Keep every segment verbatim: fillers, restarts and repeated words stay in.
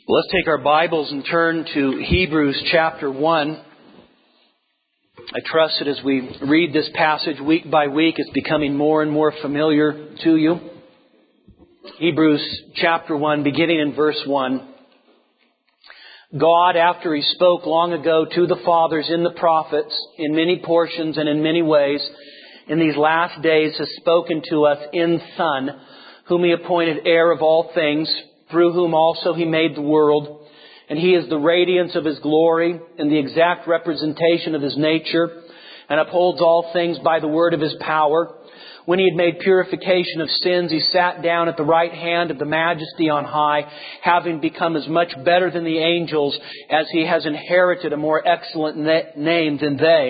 Let's take our Bibles and turn to Hebrews chapter one. I trust that as we read this passage week by week, it's becoming more and more familiar to you. Hebrews chapter one, beginning in verse one. God, after He spoke long ago to the fathers in the prophets, in many portions and in many ways, in these last days has spoken to us in Son, whom He appointed heir of all things, through whom also He made the world. And He is the radiance of His glory and the exact representation of His nature, and upholds all things by the word of His power. When He had made purification of sins, He sat down at the right hand of the Majesty on high, having become as much better than the angels as He has inherited a more excellent na- name than they.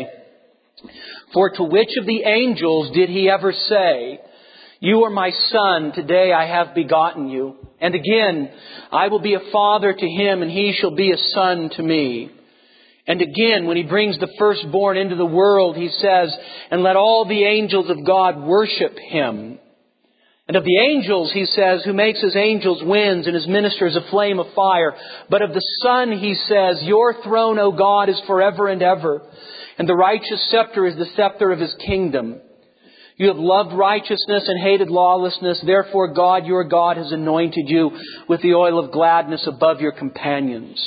For to which of the angels did He ever say, "You are my Son, today I have begotten you"? And again, "I will be a father to him, and he shall be a son to me." And again, when He brings the firstborn into the world, He says, "And let all the angels of God worship Him." And of the angels, He says, "Who makes His angels winds and His ministers a flame of fire." But of the Son, He says, "Your throne, O God, is forever and ever, and the righteous scepter is the scepter of His kingdom. You have loved righteousness and hated lawlessness. Therefore God, your God, has anointed you with the oil of gladness above your companions.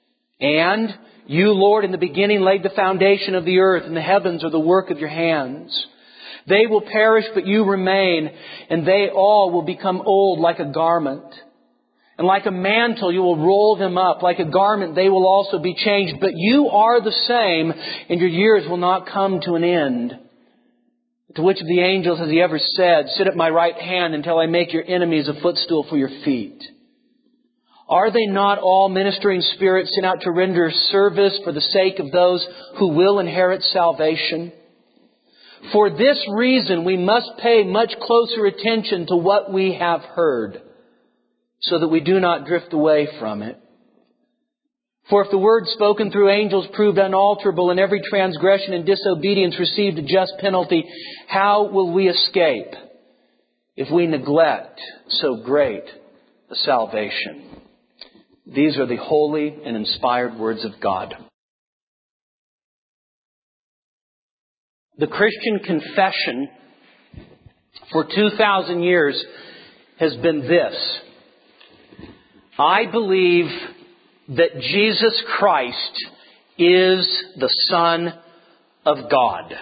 And you, Lord, in the beginning laid the foundation of the earth, and the heavens are the work of your hands. They will perish, but you remain, and they all will become old like a garment. And like a mantle you will roll them up. Like a garment they will also be changed. But you are the same, and your years will not come to an end." To which of the angels has He ever said, "Sit at my right hand until I make your enemies a footstool for your feet"? Are they not all ministering spirits sent out to render service for the sake of those who will inherit salvation? For this reason we must pay much closer attention to what we have heard, so that we do not drift away from it. For if the word spoken through angels proved unalterable, and every transgression and disobedience received a just penalty, how will we escape if we neglect so great a salvation? These are the holy and inspired words of God. The Christian confession for two thousand years has been this: I believe that Jesus Christ is the Son of God.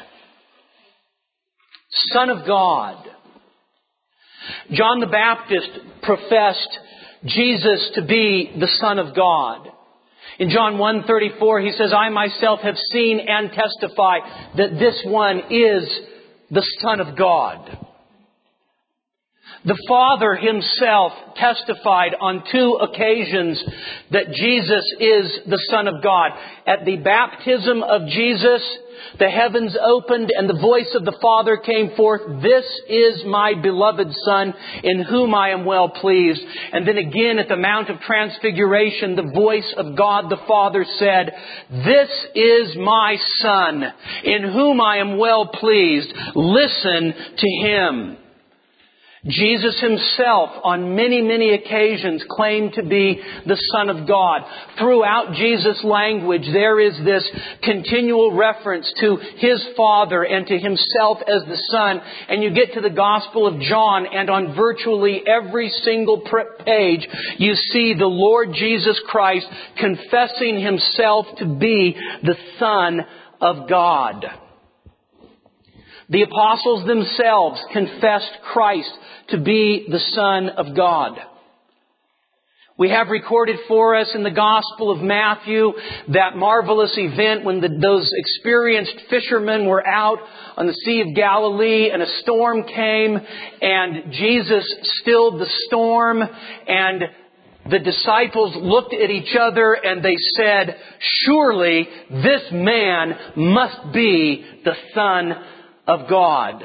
Son of God. John the Baptist professed Jesus to be the Son of God. In John one thirty-four, he says, "I myself have seen and testify that this one is the Son of God." The Father Himself testified on two occasions that Jesus is the Son of God. At the baptism of Jesus, the heavens opened and the voice of the Father came forth, "This is my beloved Son, in whom I am well pleased." And then again at the Mount of Transfiguration, the voice of God the Father said, "This is my Son, in whom I am well pleased. Listen to Him." Jesus Himself, on many, many occasions, claimed to be the Son of God. Throughout Jesus' language, there is this continual reference to His Father and to Himself as the Son. And you get to the Gospel of John, and on virtually every single page, you see the Lord Jesus Christ confessing Himself to be the Son of God. The apostles themselves confessed Christ to be the Son of God. We have recorded for us in the Gospel of Matthew that marvelous event when the, those experienced fishermen were out on the Sea of Galilee and a storm came and Jesus stilled the storm, and the disciples looked at each other and they said, "Surely this man must be the Son of God."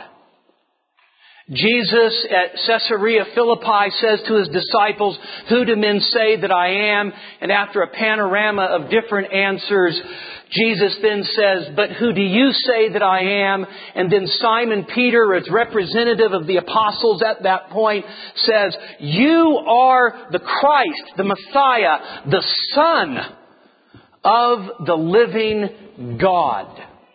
Jesus at Caesarea Philippi says to His disciples, "Who do men say that I am?" And after a panorama of different answers, Jesus then says, "But who do you say that I am?" And then Simon Peter, as representative of the apostles at that point, says, "You are the Christ, the Messiah, the Son of the living God."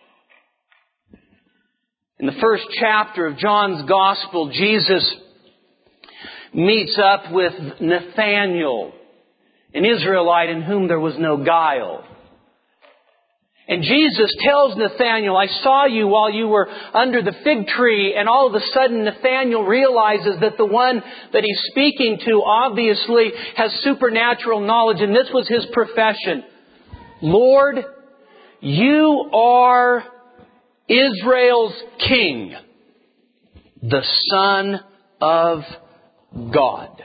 In the first chapter of John's Gospel, Jesus meets up with Nathanael, an Israelite in whom there was no guile. And Jesus tells Nathanael, "I saw you while you were under the fig tree." And all of a sudden Nathanael realizes that the one that he's speaking to obviously has supernatural knowledge. And this was his profession. "Lord, you are Israel's King, the Son of God."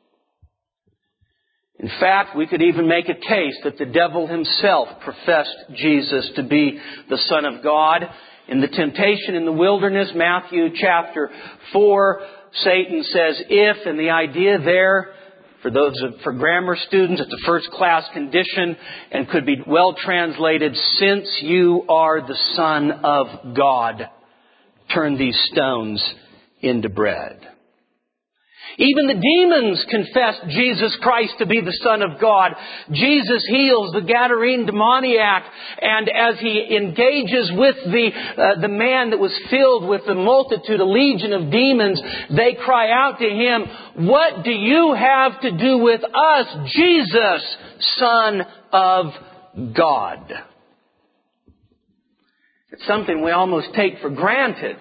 In fact, we could even make a case that the devil himself professed Jesus to be the Son of God. In the temptation in the wilderness, Matthew chapter four, Satan says, "If," and the idea there, for those of, for grammar students, it's a first class condition and could be well translated, "Since you are the Son of God, turn these stones into bread." Even the demons confessed Jesus Christ to be the Son of God. Jesus heals the Gadarene demoniac, and as he engages with the uh, the man that was filled with the multitude, a legion of demons, they cry out to him, "What do you have to do with us, Jesus, Son of God?" It's something we almost take for granted.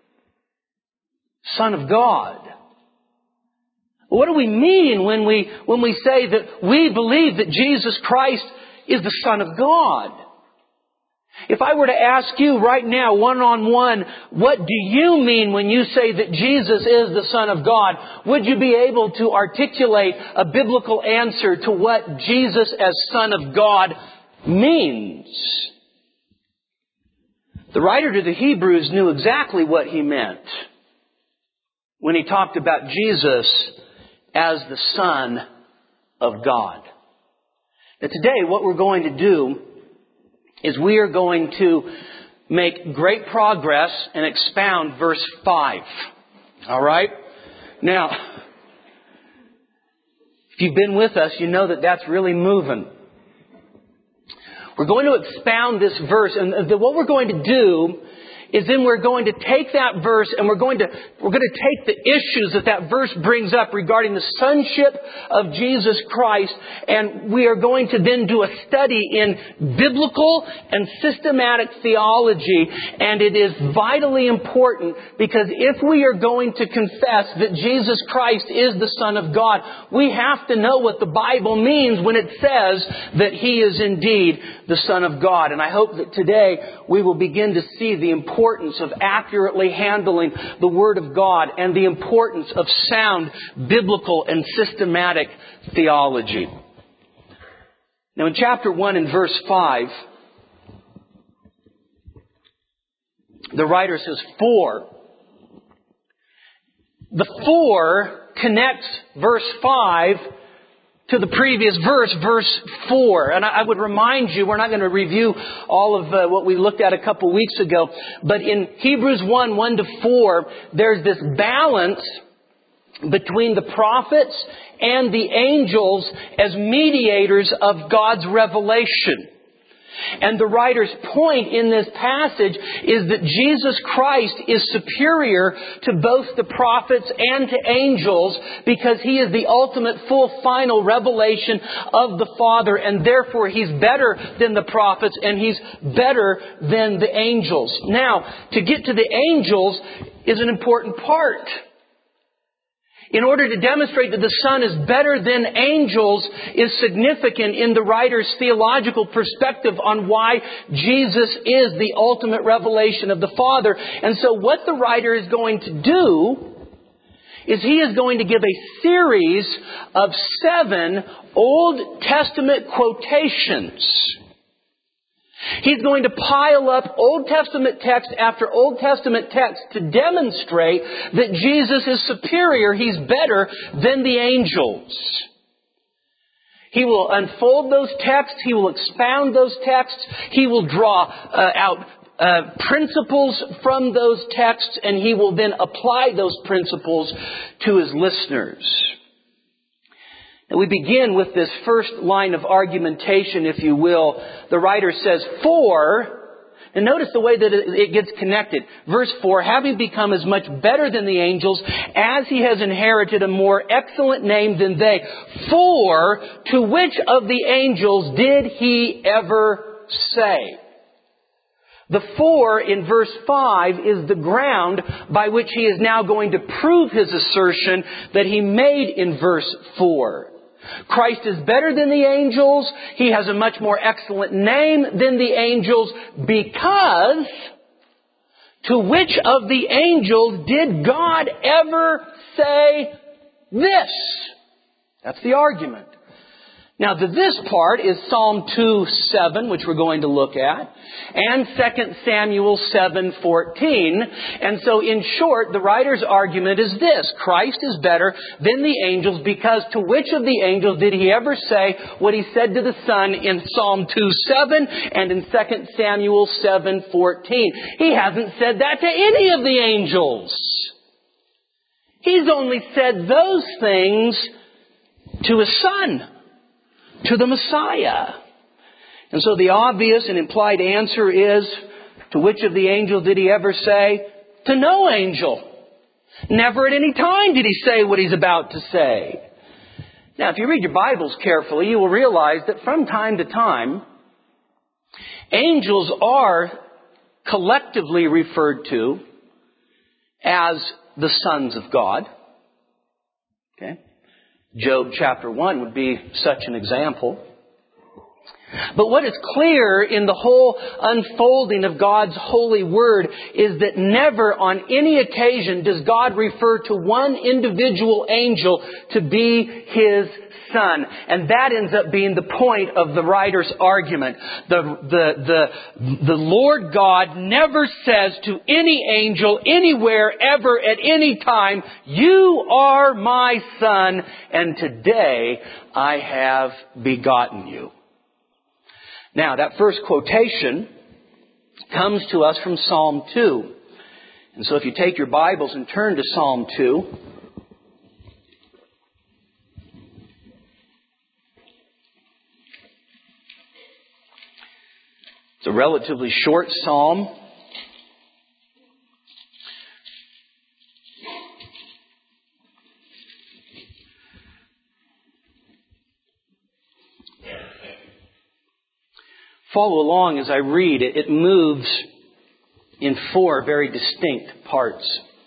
Son of God. What do we mean when we when we say that we believe that Jesus Christ is the Son of God? If I were to ask you right now, one-on-one, what do you mean when you say that Jesus is the Son of God? Would you be able to articulate a biblical answer to what Jesus as Son of God means? The writer to the Hebrews knew exactly what he meant when he talked about Jesus as the Son of God. Now today, what we're going to do is we are going to make great progress and expound verse five. All right? Now, if you've been with us, you know that that's really moving. We're going to expound this verse, and what we're going to do is then we're going to take that verse and we're going to we're going to take the issues that that verse brings up regarding the sonship of Jesus Christ, and we are going to then do a study in biblical and systematic theology. And it is vitally important, because if we are going to confess that Jesus Christ is the Son of God, we have to know what the Bible means when it says that He is indeed the Son of God. And I hope that today we will begin to see the importance of accurately handling the Word of God and the importance of sound biblical and systematic theology. Now in chapter one and verse five, the writer says, "For." The "for" connects verse five to the previous verse, verse four. And I would remind you, we're not going to review all of uh, what we looked at a couple weeks ago, but in Hebrews one, one to four, there's this balance between the prophets and the angels as mediators of God's revelation. And the writer's point in this passage is that Jesus Christ is superior to both the prophets and to angels, because He is the ultimate full final revelation of the Father, and therefore He's better than the prophets and He's better than the angels. Now, to get to the angels is an important part. In order to demonstrate that the Son is better than angels is significant in the writer's theological perspective on why Jesus is the ultimate revelation of the Father. And so what the writer is going to do is he is going to give a series of seven Old Testament quotations. He's going to pile up Old Testament text after Old Testament text to demonstrate that Jesus is superior, He's better than the angels. He will unfold those texts. He will expound those texts. He will draw uh, out uh, principles from those texts, and He will then apply those principles to His listeners. And we begin with this first line of argumentation, if you will. The writer says, "For," and notice the way that it gets connected. Verse four, "having become as much better than the angels, as He has inherited a more excellent name than they. For to which of the angels did He ever say?" The "for" in verse five is the ground by which he is now going to prove his assertion that he made in verse four. Christ is better than the angels. He has a much more excellent name than the angels, because to which of the angels did God ever say this? That's the argument. Now, the "this" part is Psalm two seven, which we're going to look at, and Second Samuel seven fourteen. And so, in short, the writer's argument is this: Christ is better than the angels, because to which of the angels did He ever say what He said to the Son in Psalm two seven and in Second Samuel seven fourteen? He hasn't said that to any of the angels. He's only said those things to His Son, to the Messiah. And so the obvious and implied answer is, to which of the angels did He ever say? To no angel. Never at any time did He say what He's about to say. Now, if you read your Bibles carefully, you will realize that from time to time, angels are collectively referred to as the sons of God. Okay? Job chapter one would be such an example. But what is clear in the whole unfolding of God's holy word is that never on any occasion does God refer to one individual angel to be His Son. And that ends up being the point of the writer's argument. The, the, the, the Lord God never says to any angel anywhere, ever, at any time, "You are my Son, and today I have begotten you." Now, that first quotation comes to us from Psalm two. And so if you take your Bibles and turn to Psalm two, it's a relatively short psalm. Follow along as I read. It moves in four very distinct parts.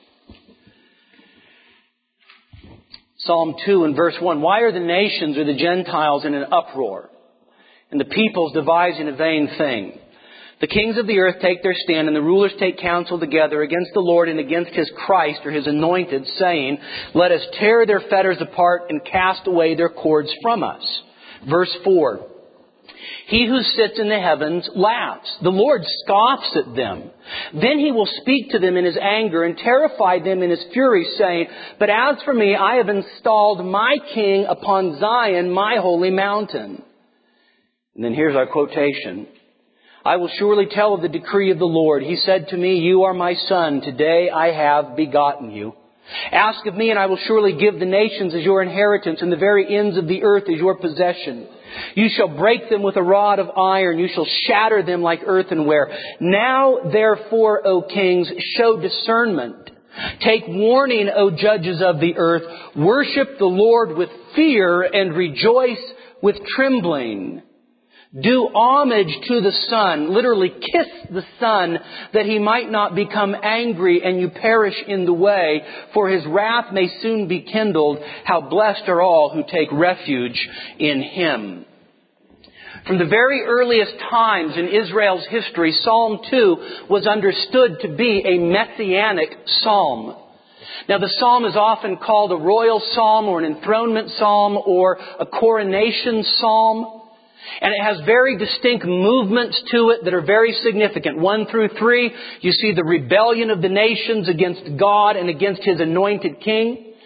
Psalm two and verse one. "Why are the nations or the Gentiles in an uproar, and the peoples devising a vain thing? The kings of the earth take their stand, and the rulers take counsel together against the Lord and against His Christ," or His anointed, saying, "Let us tear their fetters apart and cast away their cords from us." Verse four. "He who sits in the heavens laughs. The Lord scoffs at them. Then He will speak to them in His anger and terrify them in His fury, saying, But as for me, I have installed my King upon Zion, my holy mountain." And then here's our quotation. "I will surely tell of the decree of the Lord. He said to me, You are my Son. Today I have begotten you. Ask of me, and I will surely give the nations as your inheritance, and the very ends of the earth as your possession. You shall break them with a rod of iron. You shall shatter them like earthenware. Now, therefore, O kings, show discernment. Take warning, O judges of the earth. Worship the Lord with fear and rejoice with trembling. Do homage to the Son," literally kiss the Son, "that He might not become angry and you perish in the way, for His wrath may soon be kindled. How blessed are all who take refuge in Him." From the very earliest times in Israel's history, Psalm two was understood to be a messianic psalm. Now, the psalm is often called a royal psalm or an enthronement psalm or a coronation psalm. And it has very distinct movements to it that are very significant. One through three, you see the rebellion of the nations against God and against His anointed king.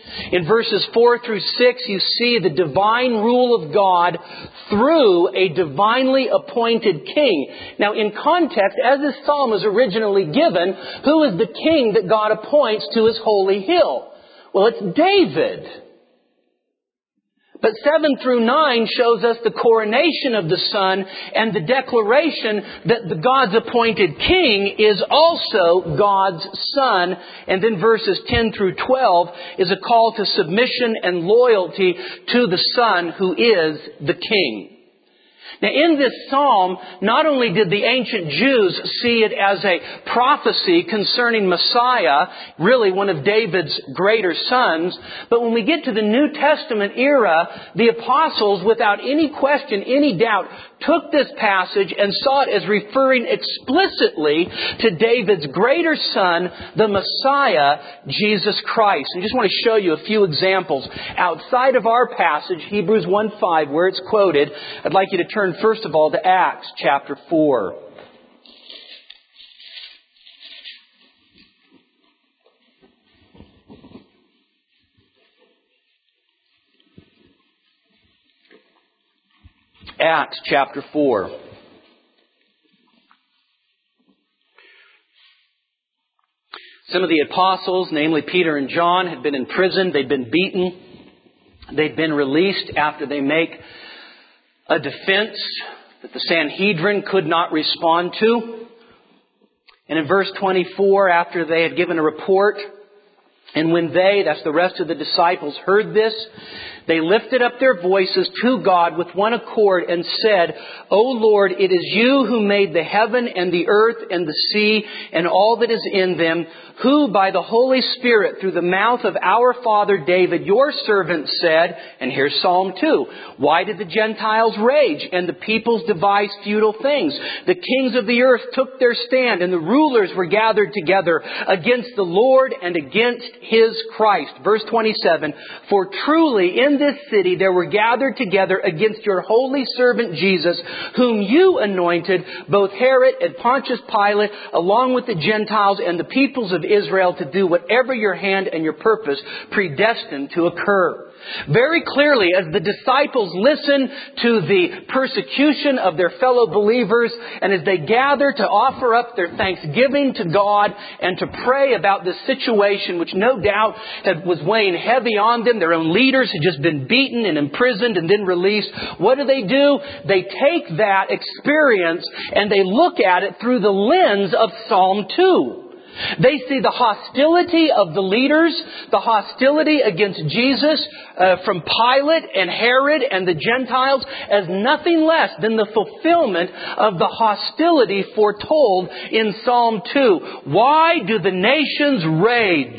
In verses four through six, you see the divine rule of God through a divinely appointed king. Now, in context, as this psalm was originally given, who is the king that God appoints to His holy hill? Well, it's David. But seven through nine shows us the coronation of the Son and the declaration that the God's appointed king is also God's Son. And then verses ten through twelve is a call to submission and loyalty to the Son who is the King. Now, in this psalm, not only did the ancient Jews see it as a prophecy concerning Messiah, really one of David's greater sons, but when we get to the New Testament era, the apostles, without any question, any doubt, took this passage and saw it as referring explicitly to David's greater son, the Messiah, Jesus Christ. I just want to show you a few examples. Outside of our passage, Hebrews one five, where it's quoted, I'd like you to turn first of all to Acts chapter four. Acts chapter four. Some of the apostles, namely Peter and John, had been in prison. They'd been beaten. They'd been released after they make a defense that the Sanhedrin could not respond to. And in verse twenty-four, after they had given a report, and when they, that's the rest of the disciples, heard this, they lifted up their voices to God with one accord and said, O Lord, it is You who made the heaven and the earth and the sea and all that is in them, who by the Holy Spirit through the mouth of our father David, Your servant, said, and here's Psalm two, why did the Gentiles rage and the peoples devise futile things? The kings of the earth took their stand and the rulers were gathered together against the Lord and against His Christ. Verse twenty-seven, for truly in this city there were gathered together against Your holy servant Jesus, whom You anointed, both Herod and Pontius Pilate, along with the Gentiles and the peoples of Israel, to do whatever Your hand and Your purpose predestined to occur. Very clearly, as the disciples listen to the persecution of their fellow believers, and as they gather to offer up their thanksgiving to God and to pray about this situation, which no doubt had, was weighing heavy on them. Their own leaders had just been beaten and imprisoned and then released. What do they do? They take that experience and they look at it through the lens of Psalm two. They see the hostility of the leaders, the hostility against Jesus uh, from Pilate and Herod and the Gentiles as nothing less than the fulfillment of the hostility foretold in Psalm two. Why do the nations rage?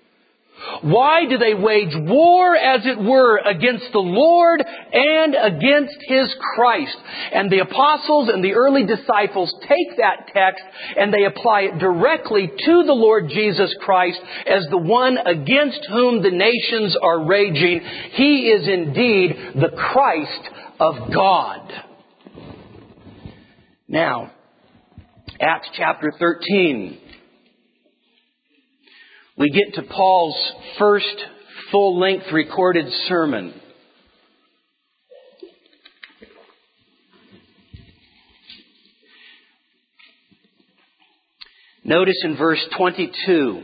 Why do they wage war, as it were, against the Lord and against His Christ? And the apostles and the early disciples take that text and they apply it directly to the Lord Jesus Christ as the one against whom the nations are raging. He is indeed the Christ of God. Now, Acts chapter thirteen. We get to Paul's first full-length recorded sermon. Notice in verse twenty-two.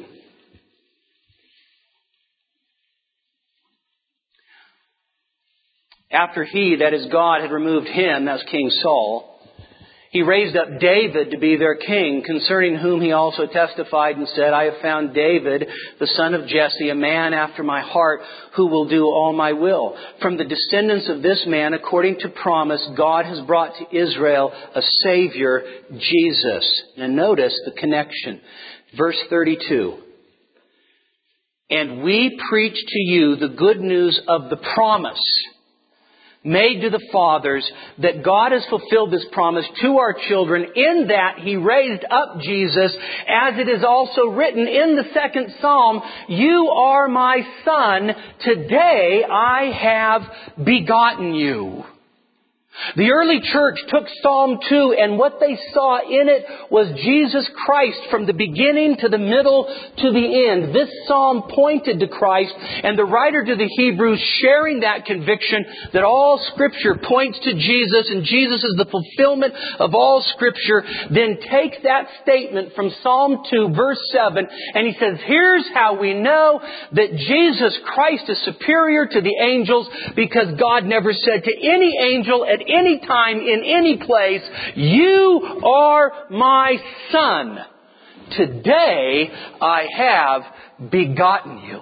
After he, that is God, had removed him, that's King Saul, He raised up David to be their king, concerning whom He also testified and said, I have found David, the son of Jesse, a man after my heart, who will do all my will. From the descendants of this man, according to promise, God has brought to Israel a Savior, Jesus. Now notice the connection. Verse thirty-two. And we preach to you the good news of the promise made to the fathers, that God has fulfilled this promise to our children, in that He raised up Jesus, as it is also written in the second Psalm, You are my Son, today I have begotten you. The early church took Psalm two, and what they saw in it was Jesus Christ from the beginning to the middle to the end. This psalm pointed to Christ, and the writer to the Hebrews, sharing that conviction that all Scripture points to Jesus and Jesus is the fulfillment of all Scripture, then takes that statement from Psalm two, verse seven, and he says, here's how we know that Jesus Christ is superior to the angels, because God never said to any angel at any time in any place, "You are my Son. Today I have begotten you."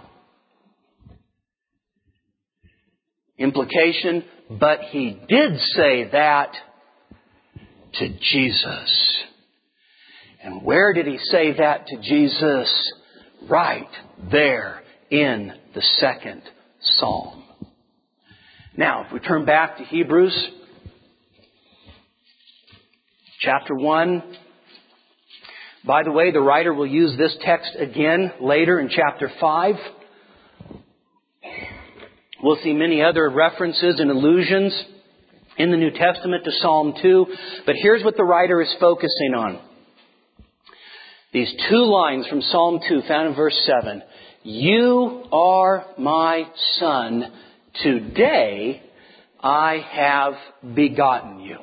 Implication, but He did say that to Jesus. And where did He say that to Jesus? Right there in the second Psalm. Now, if we turn back to Hebrews chapter one. By the way, the writer will use this text again later in chapter five. We'll see many other references and allusions in the New Testament to Psalm two. But here's what the writer is focusing on. These two lines from Psalm two found in verse seven. You are my Son. Today I have begotten you.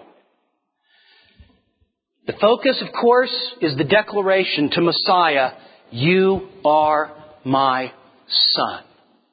The focus, of course, is the declaration to Messiah, you are my Son.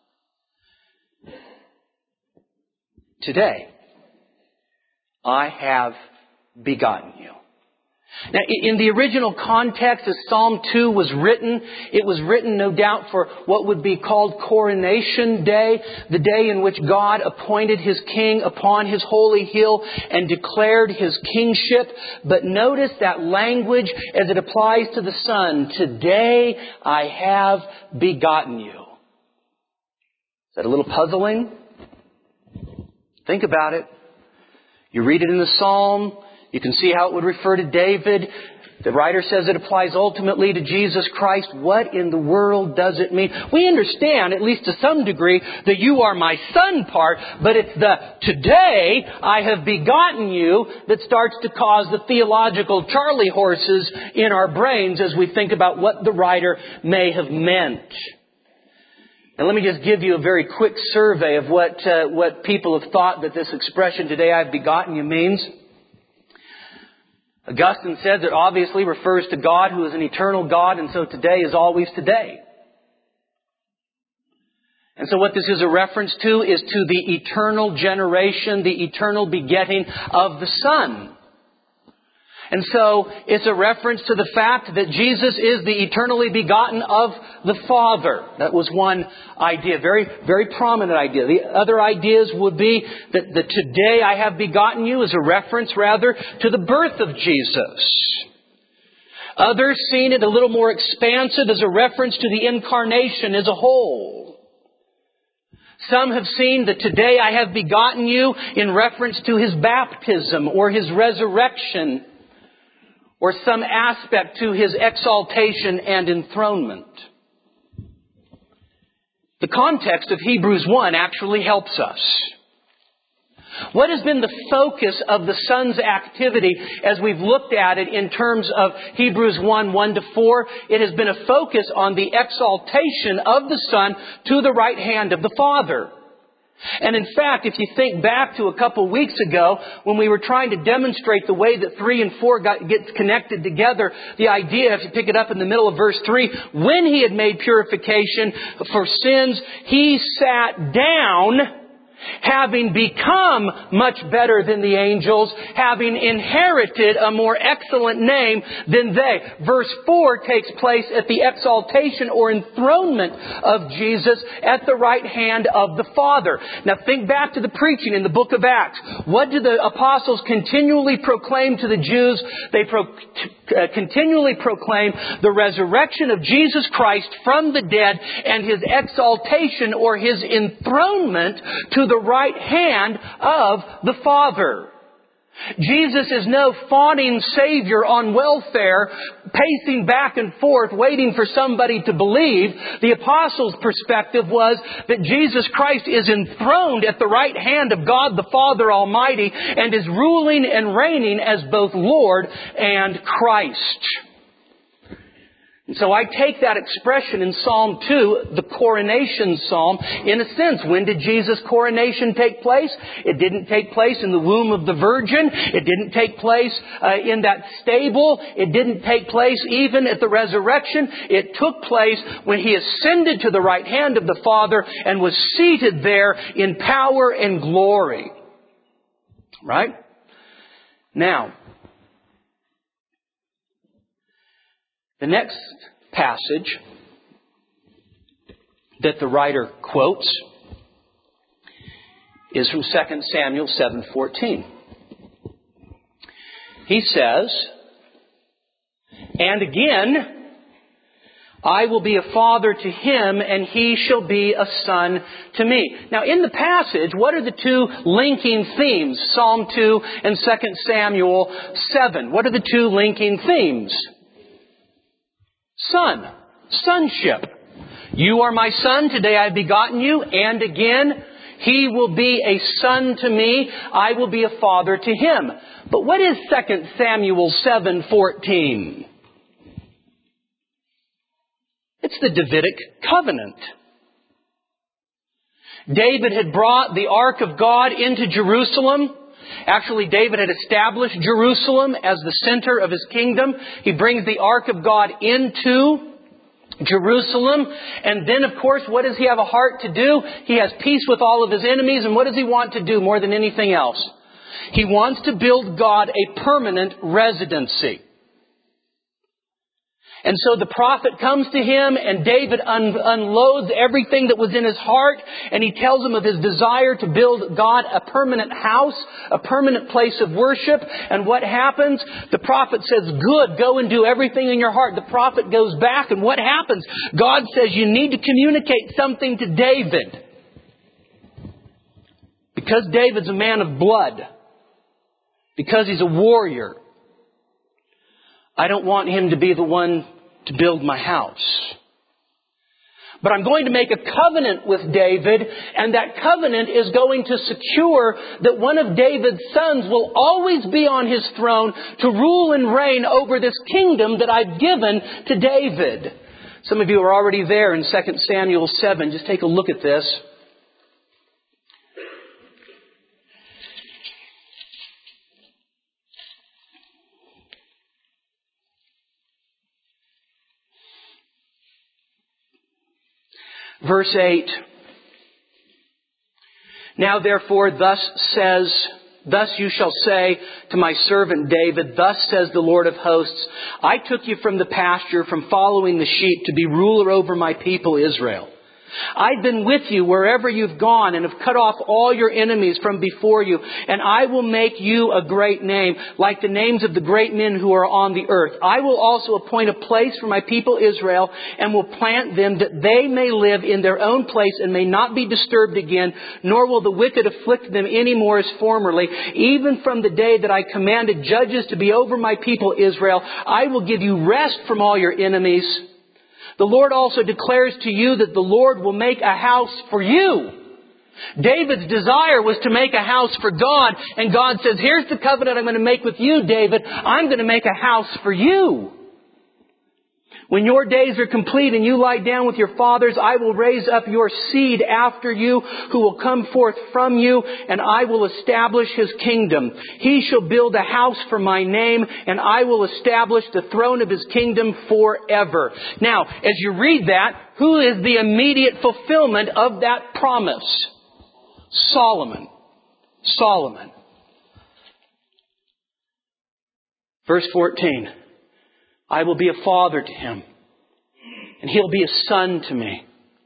Today I have begotten you. Now, in the original context, as Psalm two was written, it was written, no doubt, for what would be called Coronation Day, the day in which God appointed His King upon His holy hill and declared His kingship. But notice that language as it applies to the Son. Today I have begotten you. Is that a little puzzling? Think about it. You read it in the Psalm. You can see how it would refer to David. The writer says it applies ultimately to Jesus Christ. What in the world does it mean? We understand, at least to some degree, the you are my Son part, but it's the today I have begotten you that starts to cause the theological Charlie horses in our brains as we think about what the writer may have meant. And let me just give you a very quick survey of what uh, what people have thought that this expression, today I have begotten you, means. Augustine says it obviously refers to God, who is an eternal God, and so today is always today. And so what this is a reference to is to the eternal generation, the eternal begetting of the Son. And so it's a reference to the fact that Jesus is the eternally begotten of the Father. That was one idea, very, very prominent idea. The other ideas would be that the today I have begotten you is a reference rather to the birth of Jesus. Others seen it a little more expansive as a reference to the incarnation as a whole. Some have seen that today I have begotten you in reference to His baptism or His resurrection, or some aspect to His exaltation and enthronement. The context of Hebrews one actually helps us. What has been the focus of the Son's activity as we've looked at it in terms of Hebrews one, one to four? It has been a focus on the exaltation of the Son to the right hand of the Father. And in fact, if you think back to a couple of weeks ago when we were trying to demonstrate the way that three and four got, gets connected together, the idea, if you pick it up in the middle of verse three, when He had made purification for sins, He sat down, having become much better than the angels, having inherited a more excellent name than they. Verse four takes place at the exaltation or enthronement of Jesus at the right hand of the Father. Now think back to the preaching in the book of Acts. What did the apostles continually proclaim to the Jews? They pro- uh, continually proclaim the resurrection of Jesus Christ from the dead and His exaltation or His enthronement to the right hand of the Father. Jesus is no fawning Savior on welfare, pacing back and forth, waiting for somebody to believe. The apostles' perspective was that Jesus Christ is enthroned at the right hand of God the Father Almighty and is ruling and reigning as both Lord and Christ. And so I take that expression in Psalm two, the coronation psalm, in a sense. When did Jesus' coronation take place? It didn't take place in the womb of the Virgin. It didn't take place uh, in that stable. It didn't take place even at the resurrection. It took place when He ascended to the right hand of the Father and was seated there in power and glory. Right? Now, the next passage that the writer quotes is from Second Samuel seven fourteen. He says, "And again, I will be a father to him, and he shall be a son to me." Now, in the passage, what are the two linking themes? Psalm two and Second Samuel seven. What are the two linking themes? Son. Sonship. "You are my son, today I have begotten you, and again, he will be a son to me, I will be a father to him." But what is Second Samuel seven fourteen? It's the Davidic covenant. David had brought the Ark of God into Jerusalem. Actually, David had established Jerusalem as the center of his kingdom. He brings the Ark of God into Jerusalem. And then, of course, what does he have a heart to do? He has peace with all of his enemies. And what does he want to do more than anything else? He wants to build God a permanent residency. And so the prophet comes to him, and David un- unloads everything that was in his heart, and he tells him of his desire to build God a permanent house, a permanent place of worship. And what happens? The prophet says, "Good, go and do everything in your heart." The prophet goes back, and what happens? God says, "You need to communicate something to David." Because David's a man of blood, because he's a warrior, I don't want him to be the one to build my house. But I'm going to make a covenant with David, and that covenant is going to secure that one of David's sons will always be on his throne to rule and reign over this kingdom that I've given to David. Some of you are already there in Second Samuel seven. Just take a look at this. Verse eight. "Now therefore, thus says, thus you shall say to my servant David, thus says the Lord of hosts, I took you from the pasture, from following the sheep, to be ruler over my people Israel. I've been with you wherever you've gone and have cut off all your enemies from before you. And I will make you a great name, like the names of the great men who are on the earth. I will also appoint a place for my people Israel and will plant them that they may live in their own place and may not be disturbed again, nor will the wicked afflict them any more as formerly. Even from the day that I commanded judges to be over my people Israel, I will give you rest from all your enemies. The Lord also declares to you that the Lord will make a house for you." David's desire was to make a house for God. And God says, here's the covenant I'm going to make with you, David. I'm going to make a house for you. When your days are complete and you lie down with your fathers, I will raise up your seed after you who will come forth from you, and I will establish his kingdom. He shall build a house for my name, and I will establish the throne of his kingdom forever. Now, as you read that, who is the immediate fulfillment of that promise? Solomon. Solomon. Verse fourteen. "I will be a father to him, and he'll be a son to me.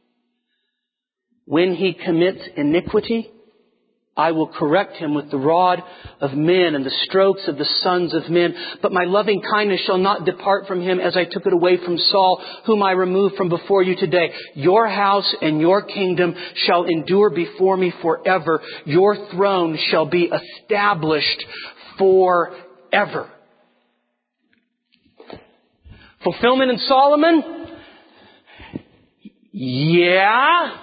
When he commits iniquity, I will correct him with the rod of men and the strokes of the sons of men. But my loving kindness shall not depart from him as I took it away from Saul, whom I removed from before you today. Your house and your kingdom shall endure before me forever. Your throne shall be established forever. Fulfillment in Solomon? Yeah.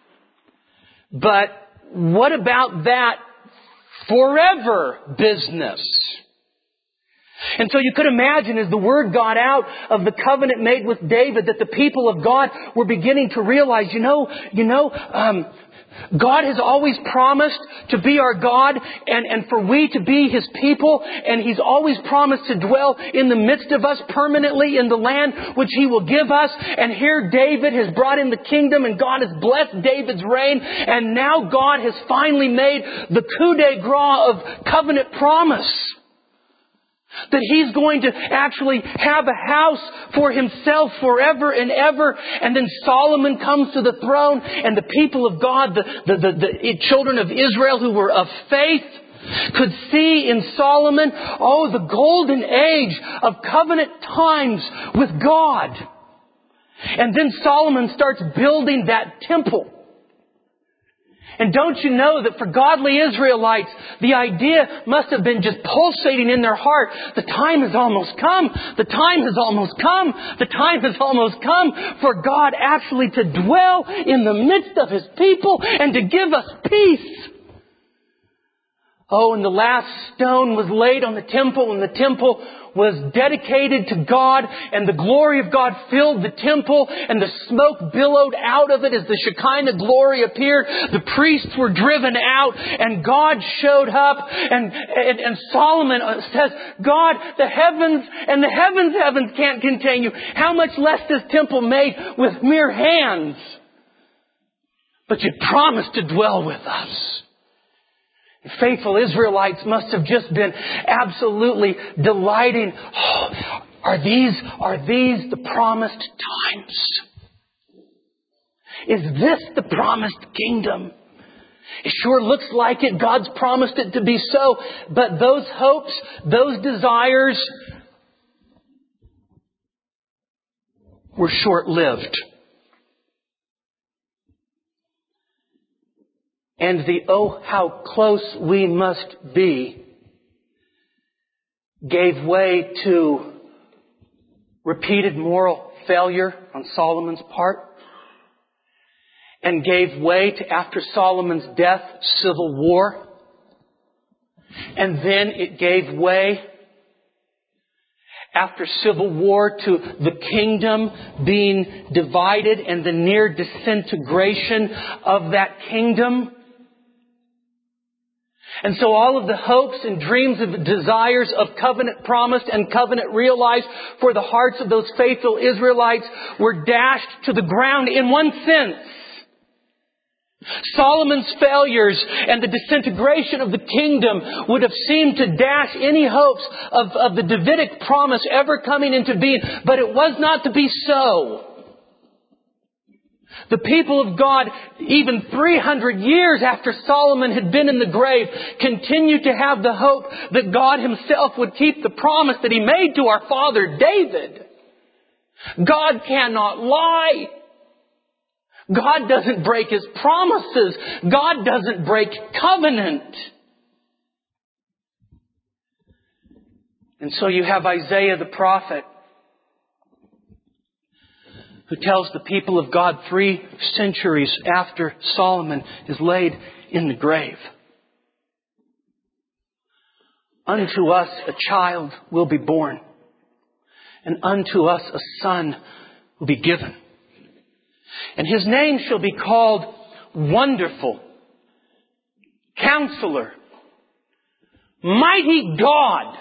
But what about that forever business? And so you could imagine as the word got out of the covenant made with David that the people of God were beginning to realize, you know, you know, um, God has always promised to be our God and, and for we to be His people. And He's always promised to dwell in the midst of us permanently in the land which He will give us. And here David has brought in the kingdom and God has blessed David's reign. And now God has finally made the coup de grace of covenant promise. That He's going to actually have a house for Himself forever and ever. And then Solomon comes to the throne and the people of God, the, the, the, the children of Israel who were of faith, could see in Solomon, oh, the golden age of covenant times with God. And then Solomon starts building that temple. And don't you know that for godly Israelites, the idea must have been just pulsating in their heart. The time has almost come. The time has almost come. The time has almost come for God actually to dwell in the midst of His people and to give us peace. Oh, and the last stone was laid on the temple, and the temple was dedicated to God, and the glory of God filled the temple, and the smoke billowed out of it as the Shekinah glory appeared. The priests were driven out, and God showed up, and, and, and Solomon says, God, the heavens and the heavens, heavens can't contain you. How much less this temple made with mere hands? But you promised to dwell with us. Faithful Israelites must have just been absolutely delighting. Oh, are these, are these the promised times? Is this the promised kingdom? It sure looks like it. God's promised it to be so. But those hopes, those desires were short-lived. And the oh, how close we must be gave way to repeated moral failure on Solomon's part. And gave way to, after Solomon's death, civil war. And then it gave way, after civil war, to the kingdom being divided and the near disintegration of that kingdom. And so all of the hopes and dreams and desires of covenant promised and covenant realized for the hearts of those faithful Israelites were dashed to the ground in one sense. Solomon's failures and the disintegration of the kingdom would have seemed to dash any hopes of, of the Davidic promise ever coming into being. But it was not to be so. The people of God, even three hundred years after Solomon had been in the grave, continued to have the hope that God Himself would keep the promise that He made to our father David. God cannot lie. God doesn't break His promises. God doesn't break covenant. And so you have Isaiah the prophet, who tells the people of God three centuries after Solomon is laid in the grave. Unto us a child will be born, and unto us a son will be given. And His name shall be called Wonderful, Counselor, Mighty God,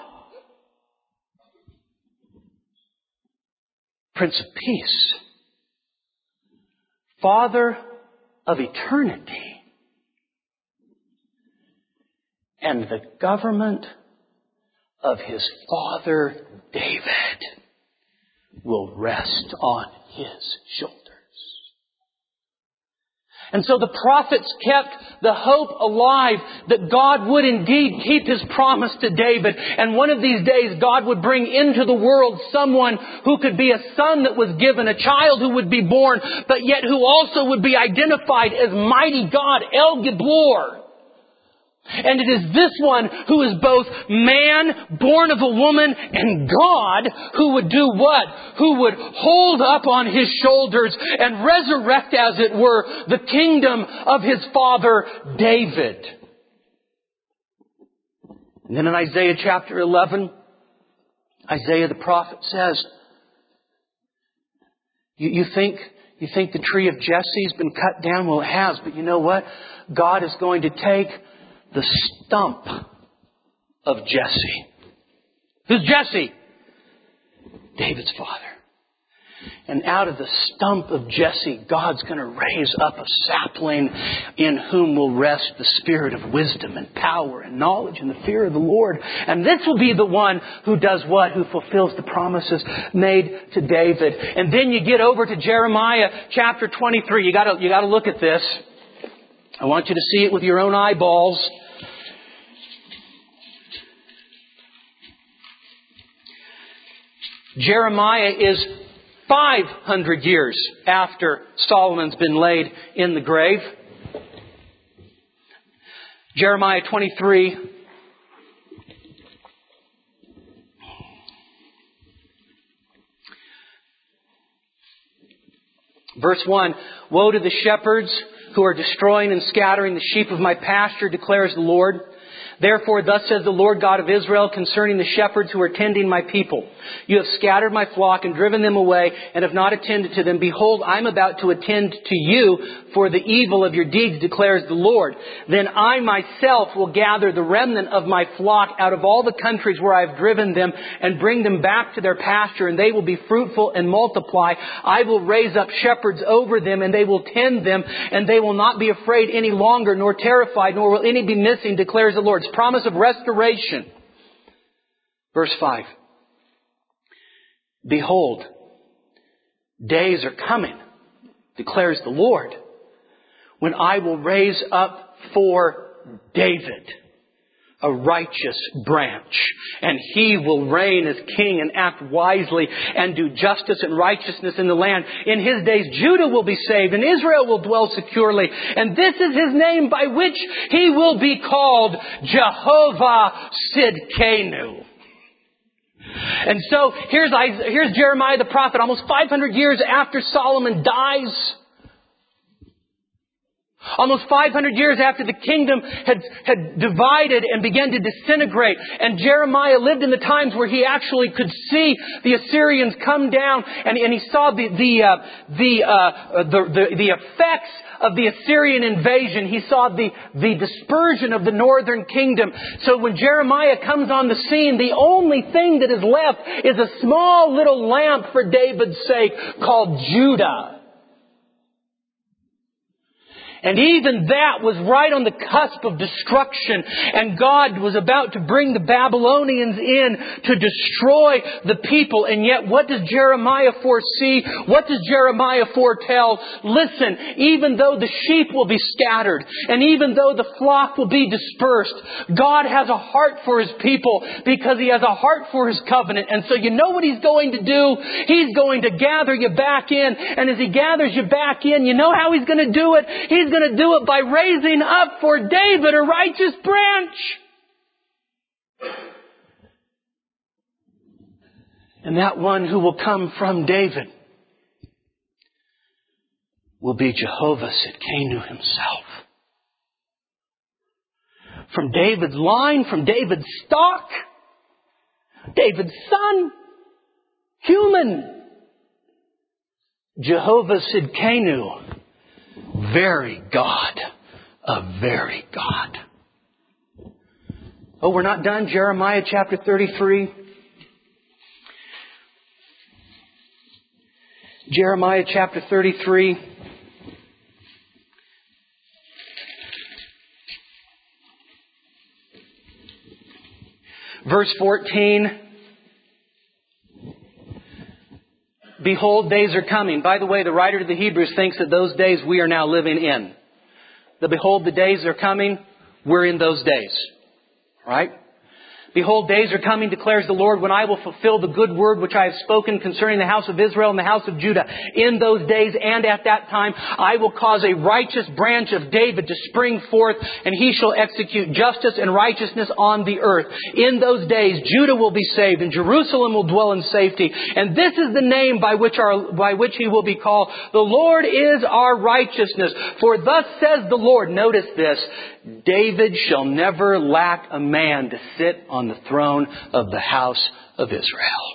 Prince of Peace, Father of eternity, and the government of His father David will rest on His shoulders. And so the prophets kept the hope alive that God would indeed keep His promise to David. And one of these days God would bring into the world someone who could be a son that was given, a child who would be born, but yet who also would be identified as Mighty God, El Gibor. And it is this one who is both man, born of a woman, and God, who would do what? Who would hold up on His shoulders and resurrect, as it were, the kingdom of His father David. And then in Isaiah chapter eleven, Isaiah the prophet says, you, you think you think the tree of Jesse's been cut down? Well, it has. But you know what? God is going to take the stump of Jesse. Who's Jesse? David's father. And out of the stump of Jesse, God's going to raise up a sapling in whom will rest the spirit of wisdom and power and knowledge and the fear of the Lord. And this will be the one who does what? Who fulfills the promises made to David. And then you get over to Jeremiah chapter twenty-three. You gotta, you gotta look at this. I want you to see it with your own eyeballs. Jeremiah is five hundred years after Solomon's been laid in the grave. Jeremiah twenty-three. Verse one. Woe to the shepherds who are destroying and scattering the sheep of my pasture, declares the Lord. Therefore, thus says the Lord God of Israel concerning the shepherds who are tending my people. You have scattered my flock and driven them away and have not attended to them. Behold, I am about to attend to you for the evil of your deeds, declares the Lord. Then I myself will gather the remnant of my flock out of all the countries where I have driven them and bring them back to their pasture, and they will be fruitful and multiply. I will raise up shepherds over them, and they will tend them, and they will not be afraid any longer, nor terrified, nor will any be missing, declares the Lord. Promise of restoration. Verse five. Behold, days are coming, declares the Lord, when I will raise up for David a righteous branch, and he will reign as king and act wisely and do justice and righteousness in the land. In his days Judah will be saved and Israel will dwell securely. And this is his name by which he will be called Jehovah Sidkenu. And so here's, here's Jeremiah the prophet, almost five hundred years after Solomon dies. Almost five hundred years after the kingdom had, had divided and began to disintegrate. And Jeremiah lived in the times where he actually could see the Assyrians come down, and, and he saw the, the, uh, the, uh, the, the, the effects of the Assyrian invasion. He saw the, the dispersion of the northern kingdom. So when Jeremiah comes on the scene, the only thing that is left is a small little lamp for David's sake called Judah. And even that was right on the cusp of destruction. And God was about to bring the Babylonians in to destroy the people. And yet, what does Jeremiah foresee? What does Jeremiah foretell? Listen, even though the sheep will be scattered, and even though the flock will be dispersed, God has a heart for His people because He has a heart for His covenant. And so you know what He's going to do? He's going to gather you back in. And as He gathers you back in, you know how He's going to do it? He's going to do it by raising up for David a righteous branch. And that one who will come from David will be Jehovah Sidkenu Himself. From David's line, from David's stock, David's son, human, Jehovah Sidkenu, very God, a very God. Oh, we're not done. Jeremiah chapter thirty-three. Jeremiah chapter thirty-three. Verse fourteen. Behold, days are coming. By the way, the writer to the Hebrews thinks that those days we are now living in. The behold, the days are coming. We're in those days. Right? Behold, days are coming, declares the Lord, when I will fulfill the good word which I have spoken concerning the house of Israel and the house of Judah. In those days and at that time, I will cause a righteous branch of David to spring forth, and he shall execute justice and righteousness on the earth. In those days, Judah will be saved, and Jerusalem will dwell in safety. And this is the name by which our, by which he will be called. The Lord is our righteousness. For thus says the Lord, notice this, David shall never lack a man to sit on the throne of the house of Israel.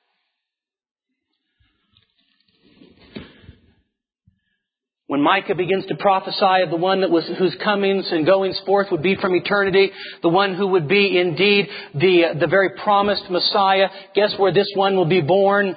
When Micah begins to prophesy of the one that was, whose comings and goings forth would be from eternity, the one who would be indeed the, the very promised Messiah, guess where this one will be born?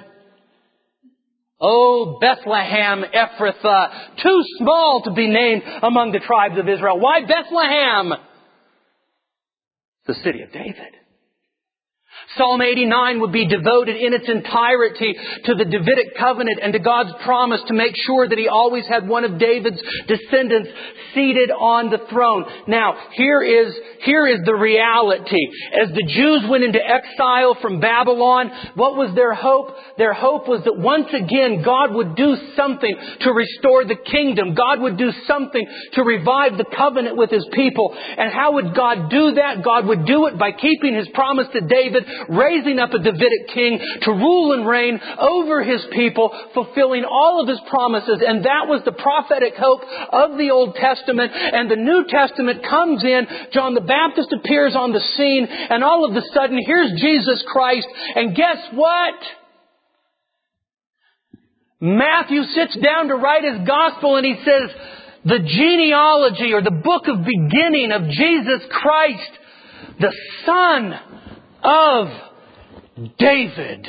Oh, Bethlehem Ephrathah, too small to be named among the tribes of Israel. Why Bethlehem? The city of David. Psalm eighty-nine would be devoted in its entirety to the Davidic covenant and to God's promise to make sure that He always had one of David's descendants seated on the throne. Now, here is, here is the reality. As the Jews went into exile from Babylon, what was their hope? Their hope was that once again God would do something to restore the kingdom. God would do something to revive the covenant with His people. And how would God do that? God would do it by keeping His promise to David, raising up a Davidic king to rule and reign over His people, fulfilling all of His promises. And that was the prophetic hope of the Old Testament. And the New Testament comes in. John the Baptist appears on the scene. And all of a sudden, here's Jesus Christ. And guess what? Matthew sits down to write his gospel and he says, the genealogy or the book of beginning of Jesus Christ, the Son of David.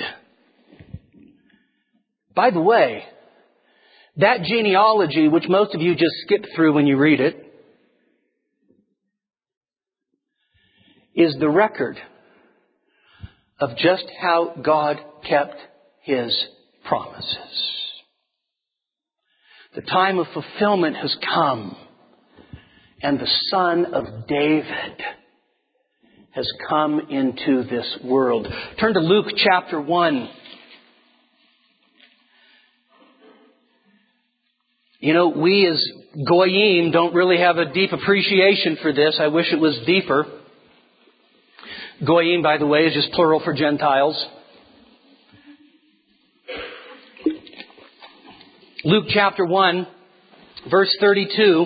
By the way, that genealogy, which most of you just skip through when you read it, is the record of just how God kept His promises. The time of fulfillment has come, and the Son of David has come into this world. Turn to Luke chapter one. You know, we as Goyim don't really have a deep appreciation for this. I wish it was deeper. Goyim, by the way, is just plural for Gentiles. Luke chapter one, verse thirty-two.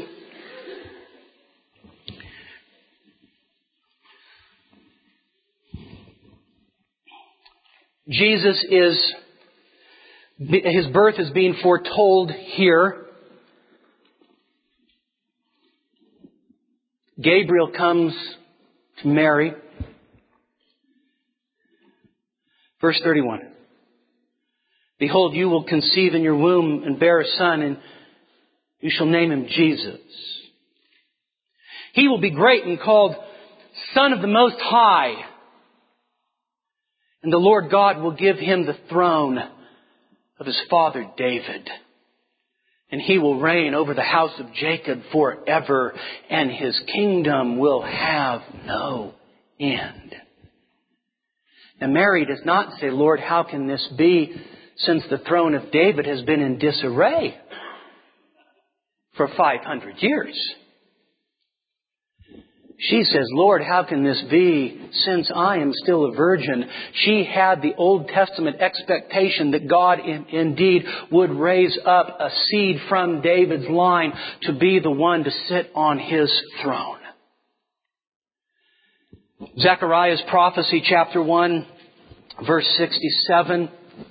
Jesus is, His birth is being foretold here. Gabriel comes to Mary. Verse thirty-one. Behold, you will conceive in your womb and bear a son, and you shall name him Jesus. He will be great and called Son of the Most High. And the Lord God will give him the throne of his father David. And he will reign over the house of Jacob forever, and his kingdom will have no end. Now Mary does not say, Lord, how can this be, since the throne of David has been in disarray for five hundred years? She says, Lord, how can this be, since I am still a virgin? She had the Old Testament expectation that God in, indeed would raise up a seed from David's line to be the one to sit on His throne. Zechariah's prophecy, chapter one, verse sixty-seven.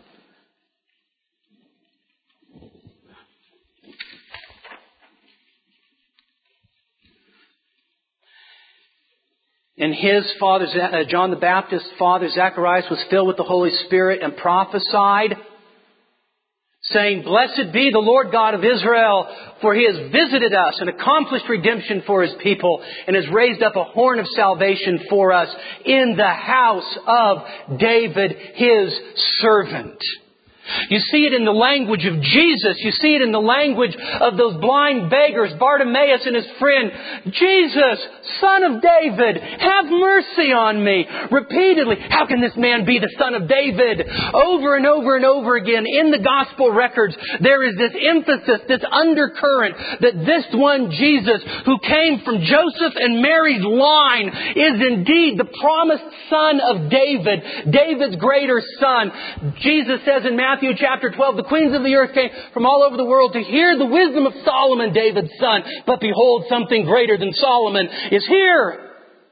And his father, John the Baptist's father, Zacharias, was filled with the Holy Spirit and prophesied, saying, Blessed be the Lord God of Israel, for He has visited us and accomplished redemption for His people, and has raised up a horn of salvation for us in the house of David, His servant. You see it in the language of Jesus. You see it in the language of those blind beggars, Bartimaeus and his friend. Jesus, Son of David, have mercy on me. Repeatedly, how can this man be the Son of David? Over and over and over again in the Gospel records, there is this emphasis, this undercurrent, that this one Jesus, who came from Joseph and Mary's line, is indeed the promised Son of David, David's greater son. Jesus says in Matthew chapter twelve, the queens of the earth came from all over the world to hear the wisdom of Solomon, David's son. But behold, something greater than Solomon is here.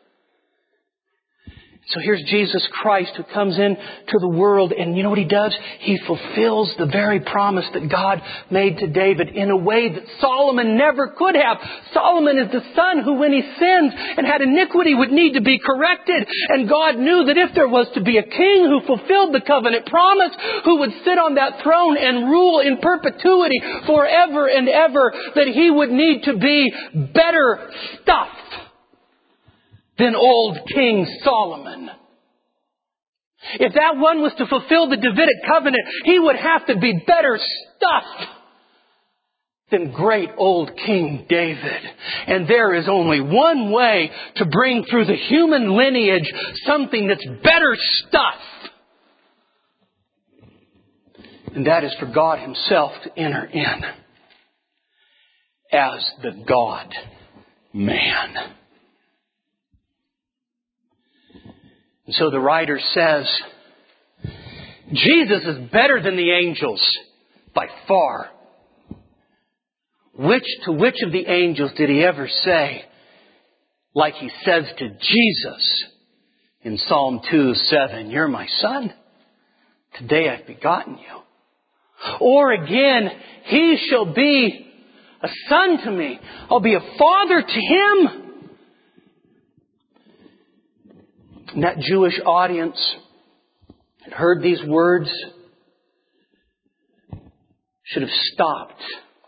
So here's Jesus Christ who comes into the world, and you know what He does? He fulfills the very promise that God made to David in a way that Solomon never could have. Solomon is the son who, when he sins and had iniquity, would need to be corrected. And God knew that if there was to be a king who fulfilled the covenant promise, who would sit on that throne and rule in perpetuity forever and ever, that he would need to be better stuff than old King Solomon. If that one was to fulfill the Davidic covenant, he would have to be better stuff than great old King David. And there is only one way to bring through the human lineage something that's better stuff. And that is for God Himself to enter in as the God-man. So the writer says, Jesus is better than the angels by far. Which to which of the angels did He ever say, like He says to Jesus in Psalm two seven, "You're my son. Today I've begotten you." Or again, "He shall be a son to me. I'll be a father to him." And that Jewish audience had heard these words, should have stopped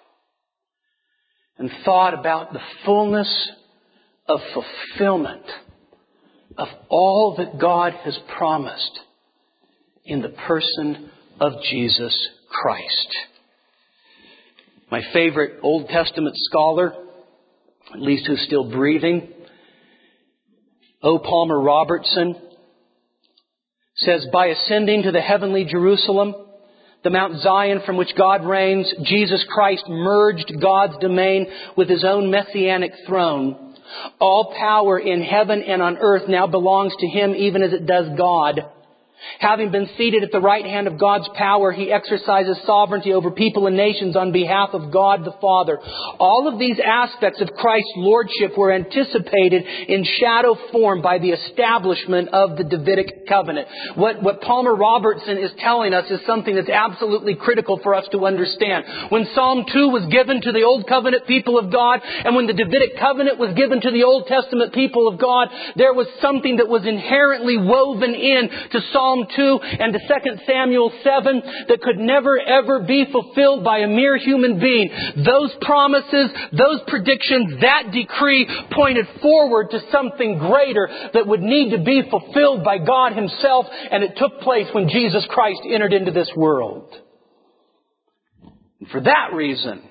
and thought about the fullness of fulfillment of all that God has promised in the person of Jesus Christ. My favorite Old Testament scholar, at least who's still breathing, O. Palmer Robertson, says, by ascending to the heavenly Jerusalem, the Mount Zion from which God reigns, Jesus Christ merged God's domain with His own messianic throne. All power in heaven and on earth now belongs to Him, even as it does God. Having been seated at the right hand of God's power, He exercises sovereignty over people and nations on behalf of God the Father. All of these aspects of Christ's lordship were anticipated in shadow form by the establishment of the Davidic covenant. What, what Palmer Robertson is telling us is something that's absolutely critical for us to understand. When Psalm two was given to the Old Covenant people of God, and when the Davidic covenant was given to the Old Testament people of God, there was something that was inherently woven in to Psalm two and to Second Samuel seven that could never ever be fulfilled by a mere human being. Those promises, those predictions, that decree pointed forward to something greater that would need to be fulfilled by God Himself, and it took place when Jesus Christ entered into this world. And for that reason,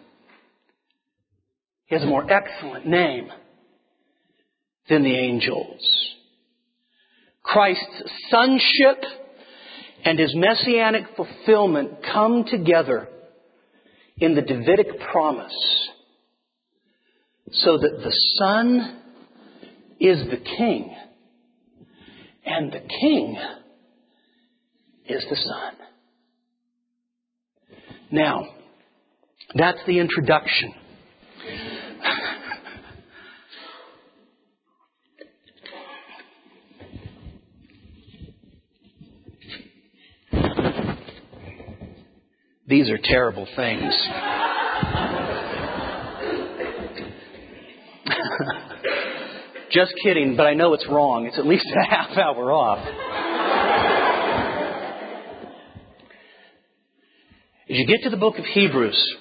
He has a more excellent name than the angels. Christ's sonship and His messianic fulfillment come together in the Davidic promise, so that the Son is the King and the King is the Son. Now, that's the introduction. These are terrible things. Just kidding, but I know it's wrong. It's at least a half hour off. As you get to the book of Hebrews,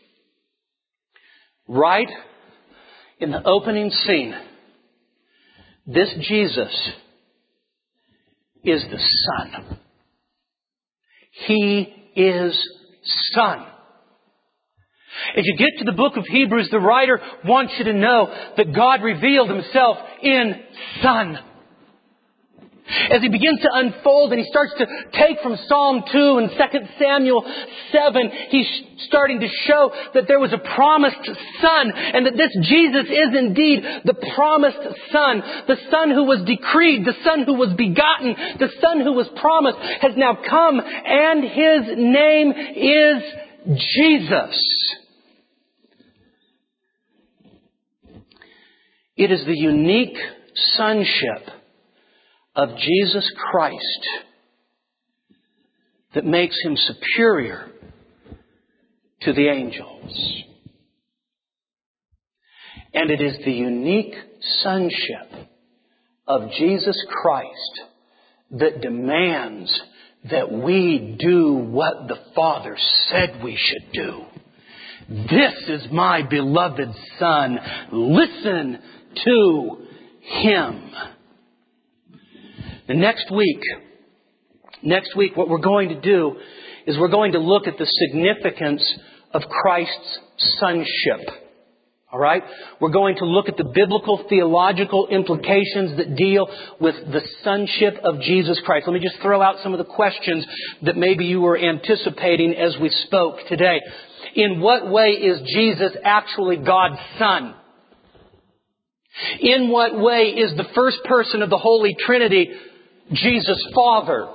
right in the opening scene, this Jesus is the Son. He is Son. As you get to the book of Hebrews, the writer wants you to know that God revealed Himself in Son. As He begins to unfold and He starts to take from Psalm two and Second Samuel seven, He's starting to show that there was a promised Son and that this Jesus is indeed the promised Son. The Son who was decreed, the Son who was begotten, the Son who was promised has now come, and His name is Jesus. It is the unique sonship of Jesus Christ that makes Him superior to the angels. And it is the unique sonship of Jesus Christ that demands that we do what the Father said we should do. This is my beloved Son. Listen to Him. And next week, next week what we're going to do is we're going to look at the significance of Christ's sonship. All right? We're going to look at the biblical theological implications that deal with the sonship of Jesus Christ. Let me just throw out some of the questions that maybe you were anticipating as we spoke today. In what way is Jesus actually God's Son? In what way is the first person of the Holy Trinity Jesus' Father?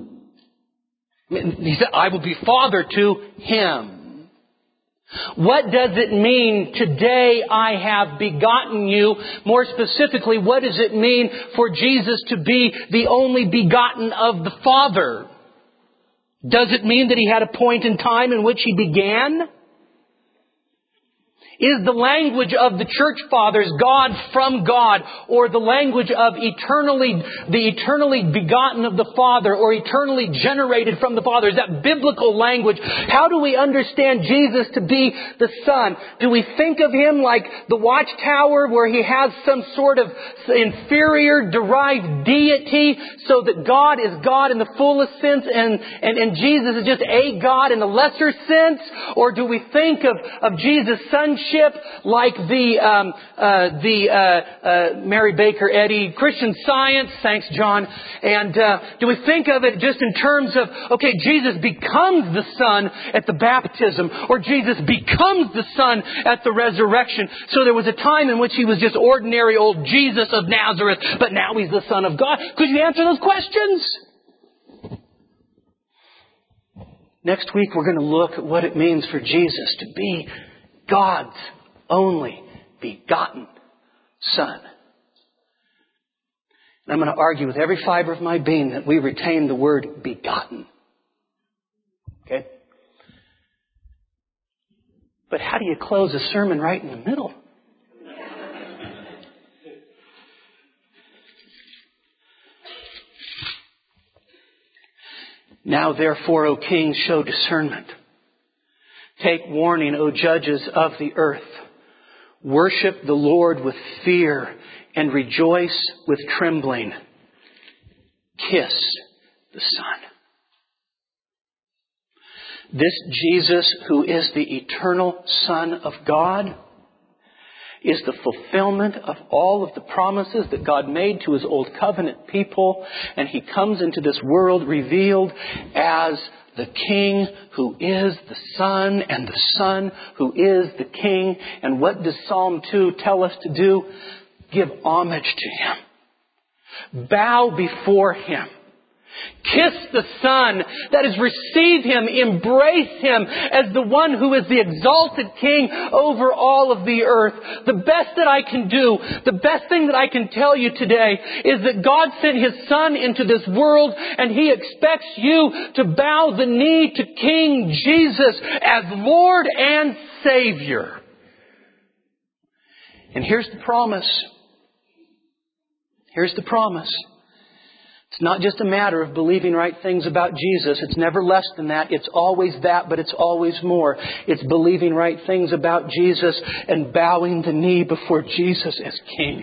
He said, I will be Father to Him. What does it mean, today I have begotten you? More specifically, what does it mean for Jesus to be the only begotten of the Father? Does it mean that He had a point in time in which He began? Is the language of the church fathers God from God, or the language of eternally, the eternally begotten of the Father, or eternally generated from the Father? Is that biblical language? How do we understand Jesus to be the Son? Do we think of Him like the watchtower where He has some sort of inferior derived deity so that God is God in the fullest sense and, and, and Jesus is just a God in the lesser sense? Or do we think of, of Jesus' sonship like the um, uh, the uh, uh, Mary Baker Eddy Christian Science? Thanks, John. And uh, do we think of it just in terms of, okay, Jesus becomes the Son at the baptism, or Jesus becomes the Son at the resurrection? So there was a time in which He was just ordinary old Jesus of Nazareth, but now He's the Son of God. Could you answer those questions? Next week we're going to look at what it means for Jesus to be God's only begotten Son. And I'm going to argue with every fiber of my being that we retain the word begotten. Okay? But how do you close a sermon right in the middle? Now therefore, O kings, show discernment. Take warning, O judges of the earth. Worship the Lord with fear and rejoice with trembling. Kiss the Son. This Jesus, who is the eternal Son of God, is the fulfillment of all of the promises that God made to His old covenant people. And He comes into this world revealed as the King who is the Son, and the Son who is the King. And what does Psalm two tell us to do? Give homage to Him. Bow before Him. Kiss the Son. That is, receive Him, embrace Him as the one who is the exalted King over all of the earth. The best that I can do, the best thing that I can tell you today is that God sent His Son into this world, and He expects you to bow the knee to King Jesus as Lord and Savior. And here's the promise. Here's the promise. It's not just a matter of believing right things about Jesus. It's never less than that. It's always that, but it's always more. It's believing right things about Jesus and bowing the knee before Jesus as King.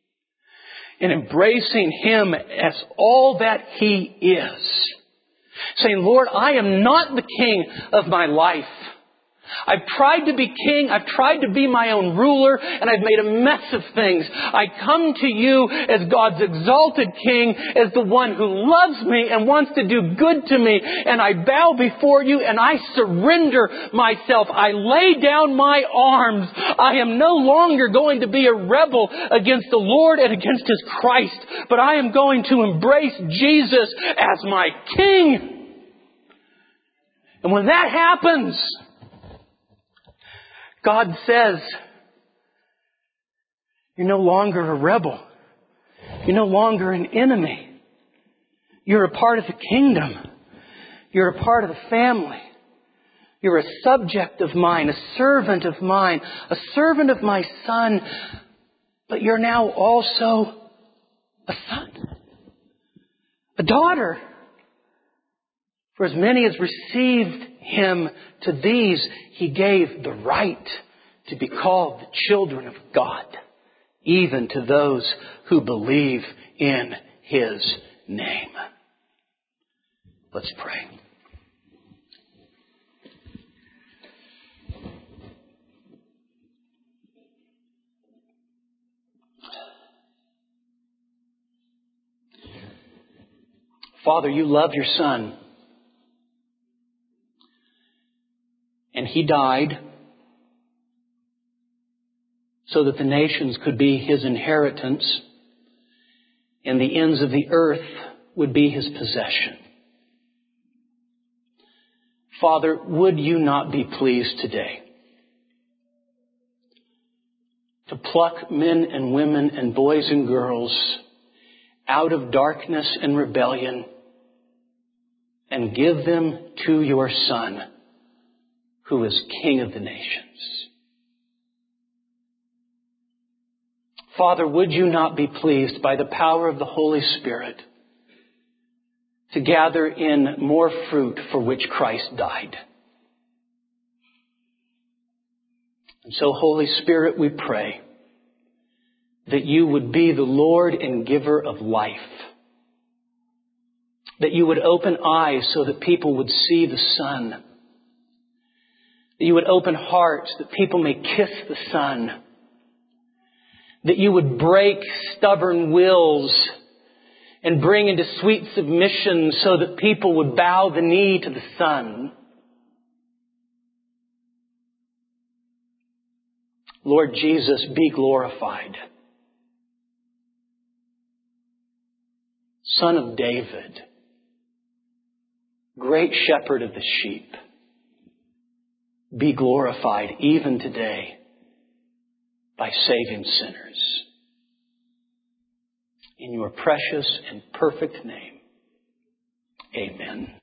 And embracing Him as all that He is. saying, Lord, I am not the king of my life. I've tried to be king, I've tried to be my own ruler, and I've made a mess of things. I come to you as God's exalted king, as the one who loves me and wants to do good to me, and I bow before you and I surrender myself. I lay down my arms. I am no longer going to be a rebel against the Lord and against His Christ, but I am going to embrace Jesus as my king. And when that happens, God says, you're no longer a rebel. You're no longer an enemy. You're a part of the kingdom. You're a part of the family. You're a subject of mine, a servant of mine, a servant of my Son. But you're now also a son, a daughter. For as many as received Him, to these He gave the right to be called the children of God, even to those who believe in His name. Let's pray. Father, you love your Son. And He died so that the nations could be His inheritance and the ends of the earth would be His possession. Father, would you not be pleased today to pluck men and women and boys and girls out of darkness and rebellion and give them to your Son, who is King of the nations. Father, would you not be pleased by the power of the Holy Spirit to gather in more fruit for which Christ died? And so, Holy Spirit, we pray that you would be the Lord and giver of life. That you would open eyes so that people would see the Son. That you would open hearts that people may kiss the Son. That you would break stubborn wills and bring into sweet submission so that people would bow the knee to the Son. Lord Jesus, be glorified. Son of David, great shepherd of the sheep, be glorified even today by saving sinners. In your precious and perfect name, amen.